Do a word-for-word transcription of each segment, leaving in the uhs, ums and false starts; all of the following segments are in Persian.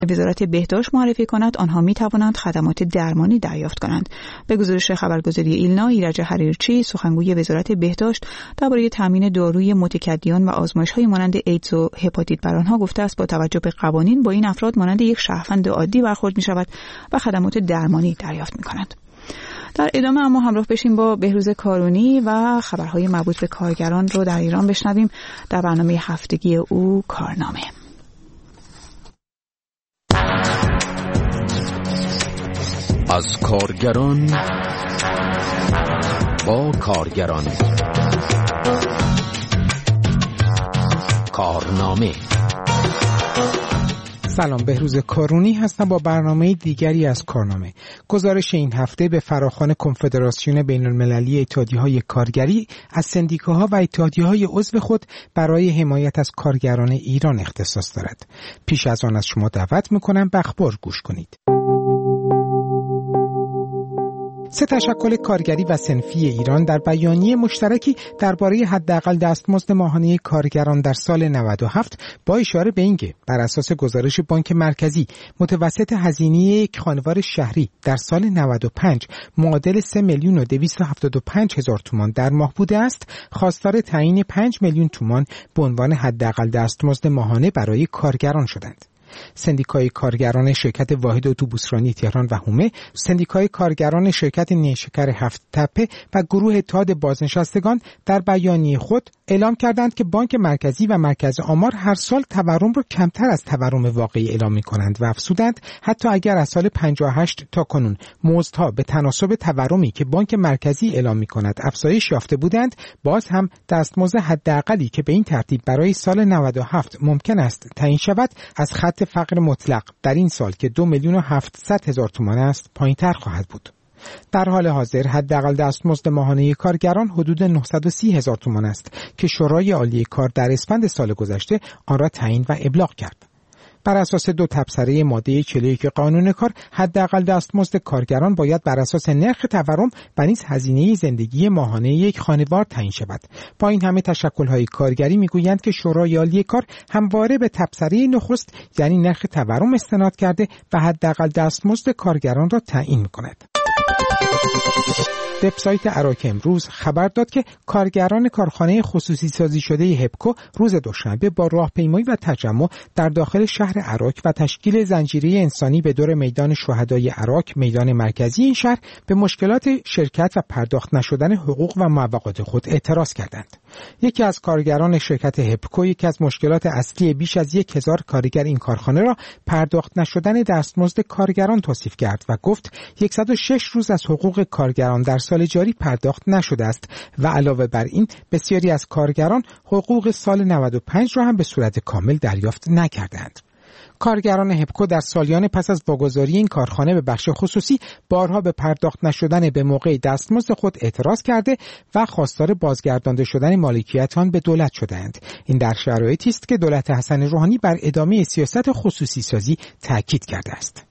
وزارت بهداشت معرفی کند، آنها می توانند خدمات درمانی دریافت کنند. به گزارش خبرگزاری ایلنا، ایرج حریرچی، سخنگوی وزارت بهداشت، درباره تامین داروی متکدیان و آزمایش‌های مانند ایدز و هپاتیت بر آنها گفته است با توجه به قوانین با این افراد مانند یک شهروند عادی برخورد می شود و خدمات درمانی دریافت می کنند. در ادامه اما همراه بشیم با بهروز کارونی و خبرهای مربوط به کارگران رو در ایران بشنویم در برنامه هفتگی او کارنامه. از کارگران با کارگران، کارنامه. سلام، بهروز کارونی هستم با برنامه دیگری از کارنامه. گزارش این هفته به فراخوان کنفدراسیون بین المللی اتحادیه‌های کارگری از سندیکاها و اتحادیه‌های عضو خود برای حمایت از کارگران ایران اختصاص دارد. پیش از آن از شما دعوت می‌کنم به اخبار گوش کنید. سه تشکل کارگری و صنفی ایران در بیانیه مشترکی درباره حداقل دستمزد ماهانه کارگران در سال نود و هفت با اشاره به اینکه بر اساس گزارش بانک مرکزی متوسط هزینه یک خانوار شهری در سال نود و پنج معادل سه میلیون و دویست و هفتاد و پنج هزار تومان در ماه بوده است، خواستار تعیین پنج میلیون تومان به عنوان حداقل دستمزد ماهانه برای کارگران شدند. سندیکای کارگران شرکت واحد اتوبوسرانی تهران و هومه، سندیکای کارگران شرکت نیشکر هفت تپه و گروه اتحاد بازنشستگان در بیانیه خود اعلام کردند که بانک مرکزی و مرکز آمار هر سال تورم را کمتر از تورم واقعی اعلام می‌کنند و افزودند حتی اگر از سال پنجاه و هشت تا کنون مزدها به تناسب تورمی که بانک مرکزی اعلام می‌کند افزایش یافته بودند، باز هم دستمزد حداقلی که به این ترتیب برای سال نود و هفت ممکن است تعیین شود از خط فقر مطلق در این سال که دو میلیون و هفتصد هزار تومان است پایین‌تر خواهد بود. در حال حاضر حداقل دستمزد ماهانه کارگران حدود نهصد و سی هزار تومان است که شورای عالی کار در اسفند سال گذشته آن را تعیین و ابلاغ کرد. بر اساس دو تبصره ماده چهل و یک قانون کار، حداقل دستمزد کارگران باید بر اساس نرخ تورم و نیز هزینه زندگی ماهانه یک خانوار تعیین شود. با این همه تشکل‌های کارگری میگویند که شورای عالی کار همواره به تبصره نخست یعنی نرخ تورم استناد کرده و حداقل دستمزد کارگران را تعیین می‌کند. وبسایت اراک امروز خبر داد که کارگران کارخانه خصوصی سازی شده هپکو روز دوشنبه با راهپیمایی و تجمع در داخل شهر اراک و تشکیل زنجیره انسانی به دور میدان شهدای اراک، میدان مرکزی این شهر، به مشکلات شرکت و پرداخت نشدن حقوق و موقعات خود اعتراض کردند. یکی از کارگران شرکت هپکو یکی از مشکلات اصلی بیش از یک هزار کارگر این کارخانه را پرداخت نشدن دستمزد کارگران توصیف کرد و گفت صد و شش روز از حقوق کارگران در سال جاری پرداخت نشده است و علاوه بر این بسیاری از کارگران حقوق سال نود و پنج را هم به صورت کامل دریافت نکردند. کارگران هپکو در سالیان پس از واگذاری این کارخانه به بخش خصوصی بارها به پرداخت نشدن به موقع دستمزد خود اعتراض کرده و خواستار بازگردانده شدن مالکیت آن به دولت شدند. این در شرایطی است که دولت حسن روحانی بر ادامه سیاست خصوصی سازی تاکید کرده است.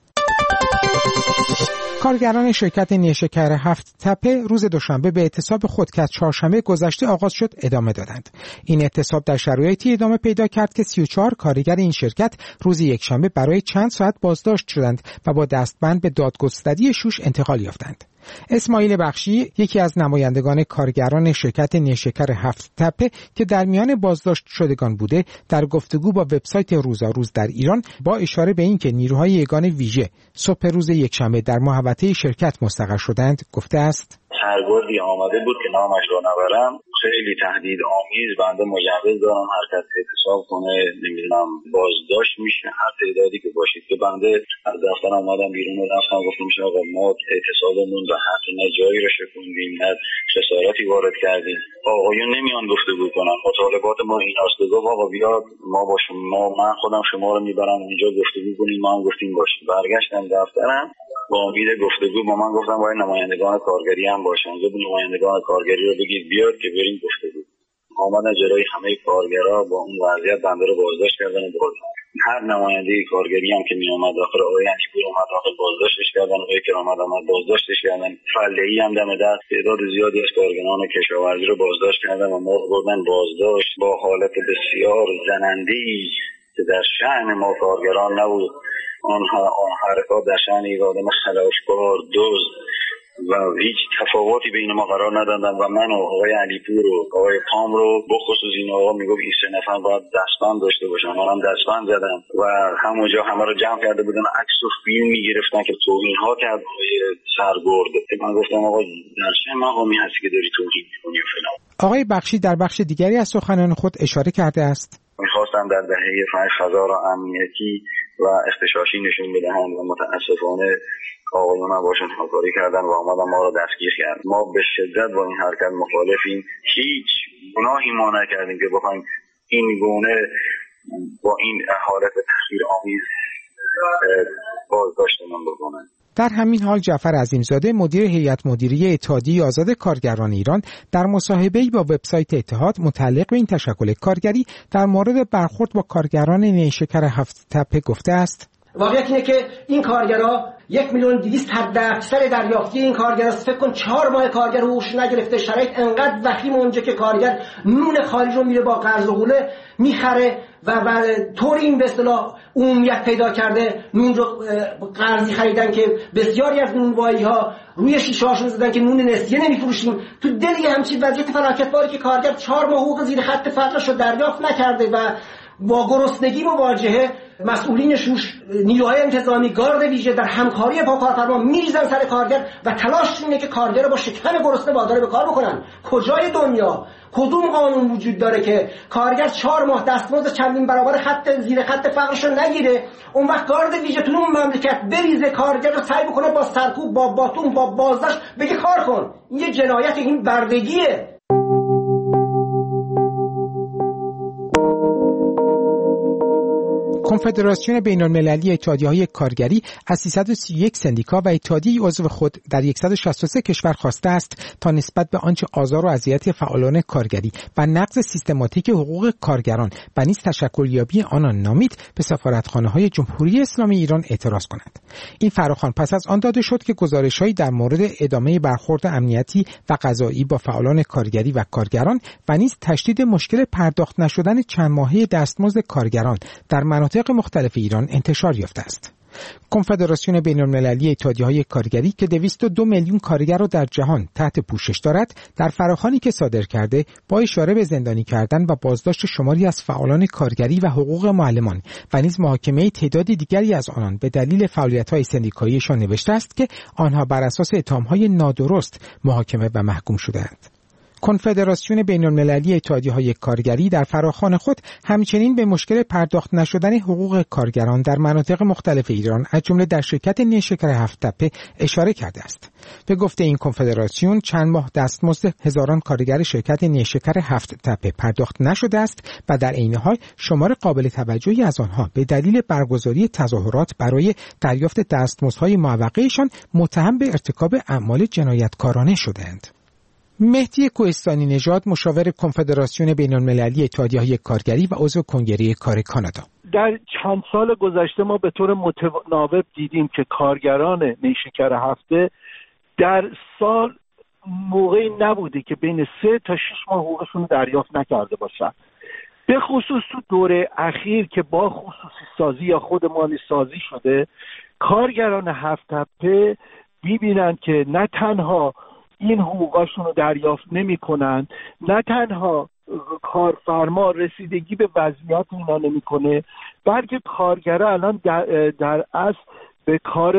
کارگران شرکت نیشکر هفت تپه روز دوشنبه به اعتصاب خود که از چهارشنبه گذشته آغاز شد ادامه دادند. این اعتصاب در شرایطی ادامه پیدا کرد که سی و چهار کارگر این شرکت روز یکشنبه برای چند ساعت بازداشت شدند و با دستبند به دادگستری شوش انتقال یافتند. اسماعیل بخشی، یکی از نمایندگان کارگران شرکت نیشکر هفت تپه که در میان بازداشت شدگان بوده، در گفتگو با وبسایت روزاروز در ایران با اشاره به اینکه نیروهای یگان ویژه صبح روز یکشنبه در محوطه شرکت مستقر شدند گفته است: سرگردی آمده بود که نامش رو نبرم، خیلی تهدید آمیز، بنده مجوز دارم هر کس اعتصاب کنه، نمیدونم بازداشت میشه هر تعدادی که باشید، که بنده از دفتر اومدم بیرون و رفتم گفتم میشه آقا ما اعتصابمون به حق نه جایی رو شکوندیم نه خسارتی وارد کردیم، آقایون نمیان گفتگو کنن، مطالبات ما ایناست، گفت آقا بیاد ما با شما، من خودم شما رو میبرم اونجا گفتگو کنیم، ما هم گفتیم باشه. برگشتم دفترم با امید گفتگو، با من گفتم باید نمایندگان کارگری هم باشن، گفت نمایندگان کارگری رو بگید بیاد که بریم گفتگو. آمدن جلوی همه کارگرا با اون وضعیت بنده رو بازداشت کردن و بردن. هر نماینده کارگری هم که می اومد داخل آقای انشپور اومد داخل بازداشتش کردن، آقای کرامت اومد بازداشتش کردن، فله‌ای هم دم دست تعداد زیادی از کارگران کشاورزی رو بازداشت کردن و ما رو بردن بازداشت با حالت بسیار زننده‌ای که در شأن ما کارگران نبود. آنها آن حرکات در شأن یک آدم خلافکار، دزد و هیچ تفاوتی بین ما قرار ندادن و من و آقای علیپور و آقای پام رو بخصوص این آقا میگفت این سه نفر باید دستبند داشته باشن. ما هم دستبند زدن و همونجا همه رو جمع کرده بودن، عکس و فیلم میگرفتن که توهین ها کرد آقای سرگرد. من گفتم آقا در چه مقامی هستی که داری توهین میکنی و فلان. آقای بخشی در بخش دیگری از سخنان خود اشاره کرده است میخواستن در دهه فضا را امنیتی و اختشاشی نشون بدهند و متاسفانه آقایون هم باشون همکاری کردن و آمدن ما رو دستگیر کردن. ما به شدت با این حرکت مخالفیم. هیچ گناهی ما نکردیم که بخوایم این گونه با این حالت تحقیرآمیز بازداشتمون بکنن. در همین حال جعفر عظیمزاده مدیر هیئت مدیره اتحادیه آزاد کارگران ایران در مصاحبه‌ای با وبسایت اتحاد متعلق به این تشکل کارگری در مورد برخورد با کارگران نیشکر هفت تپه گفته است: واقعیت اینه که این کارگرها یک میلیون دویست حد اکثر دریافتی این کارگرها، فکر کن چهار ماه کارگر حقوقش نگرفته. شرایط انقدر وخیم اونجا که کارگر نون خالی رو میره با قرض و قوله میخره و و طوری این به اصطلاح عمومیت پیدا کرده، نون رو قرضی خریدن که بسیاری از نونوایی ها روی شیشه هاشون زدن که نون نسیه نمیفروشیم. تو دل یه همچین وضعیت فلاکتباری که کارگر چهار ماه حقوق زیر خط فقرش رو دریافت نکرده و با گرسنگی مواجهه، مسئولین شوش، نیروهای انتظامی، گارد ویژه در همکاری با کارفرما میریزن سر کارگر و تلاش اینه که کارگر رو با شکم گرسنه وادار به کار بکنن. کجای دنیا کدوم قانون وجود داره که کارگر چهار ماه دستمزد چندین برابر خط زیر خط فقرش رو نگیره، اون وقت گارد ویژه تو اون مملکت بریزه کارگر رو سعی بکنه با سرکوب، با باتون، با بازداشت بگه کار کن؟ این یه جنایت، این بردگیه. کنفدراسیون بین‌المللی اتحادیه‌های کارگری از سیصد و سی و یک سندیکا و اتحادیه عضو خود در صد و شصت و سه کشور خواسته است تا نسبت به آنچه آزار و اذیت فعالان کارگری و نقض سیستماتیک حقوق کارگران و نیز تشکلیابی آنان نامید به سفارتخانه‌های جمهوری اسلامی ایران اعتراض کند. این فراخوان پس از آن داده شد که گزارش‌هایی در مورد ادامه برخورد امنیتی و قضایی با فعالان کارگری و کارگران و نیز تشدید مشکل پرداخت نشدن چند ماهه دستمزد کارگران در مناطق مختلف ایران انتشار یافته است. کنفدراسیون بین‌المللی اتحادیه‌های کارگری که دویست و دو میلیون کارگر را در جهان تحت پوشش دارد، در فراخوانی که صادر کرده با اشاره به زندانی کردن و بازداشت شماری از فعالان کارگری و حقوق معلمان و نیز محاکمه تعداد دیگری از آنان به دلیل فعالیت‌های سندیکاییشان نوشته است که آنها بر اساس اتهام‌های نادرست محاکمه و محکوم شده‌اند. کنفدراسیون بین‌المللی اتحادیه‌های کارگری در فراخوان خود همچنین به مشکل پرداخت نشدن حقوق کارگران در مناطق مختلف ایران از جمله در شرکت نیشکر هفت تپه اشاره کرده است. به گفته این کنفدراسیون چند ماه دستمزد هزاران کارگر شرکت نیشکر هفت تپه پرداخت نشده است و در عین حال شمار قابل توجهی از آنها به دلیل برگزاری تظاهرات برای دریافت دستمزدهای معوقه‌شان متهم به ارتکاب اعمال جنایتکارانه شدند. مهدی کوهستانی نژاد مشاور کنفدراسیون بین‌المللی اتحادیه‌های کارگری و عضو کنگره کار کانادا: در چند سال گذشته ما به طور متناوب دیدیم که کارگران نیشکر هفته در سال موقعی نبوده که بین سه تا شش ماه حقوقشون دریافت نکرده باشن. به خصوص تو دوره اخیر که با خصوصی سازی یا خود مالی سازی شده، کارگران هفت تپه می‌بینن که نه تنها این حقوقاشون رو دریافت نمی کنن، نه تنها کارفرما رسیدگی به وضعیت اینا نمی کنه، بلکه کارگرها الان در, در اصل به کار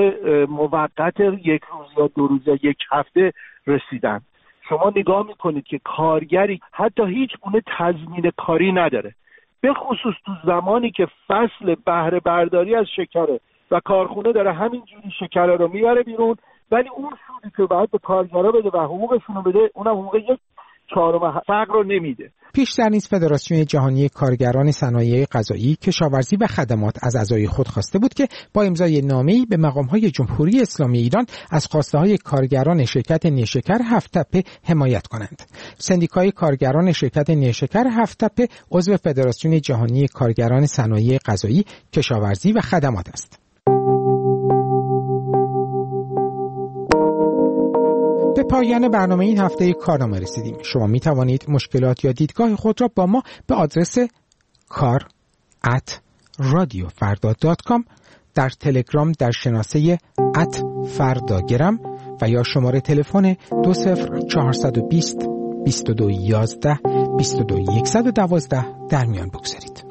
موقت یک روز یا دو روز یا یک هفته رسیدن. شما نگاه میکنید که کارگری حتی هیچ گونه تضمین کاری نداره، به خصوص تو زمانی که فصل بهره برداری از شکره و کارخونه داره همینجوری شکر رو میبره بیرون، ولی اون سودی که باید به کارگرها بده و حقوقشون رو بده، اونم حقوق یک چهارم فقر رو نمیده. پیشتر نیز فدراسیون جهانی کارگران صنایع غذایی، کشاورزی و خدمات از اعضای خود خواسته بود که با امضای نامه‌ای به مقام‌های جمهوری اسلامی ایران از خواسته‌های کارگران شرکت نیشکر هفت تپه حمایت کنند. سندیکای کارگران شرکت نیشکر هفت تپه عضو فدراسیون جهانی کارگران صنایع غذایی، کشاورزی و خدمات است. به پایان برنامه این هفته کارنامه رسیدیم. شما می توانید مشکلات یا دیدگاه خود را با ما به آدرس کار ات رادیو فردا دات کام، در تلگرام در شناسه ات فرداگرم و یا شماره تلفن دو صفر چهارصد و بیست بیست و دو یازده بیست و دو صد و دوازده در میان بگذارید.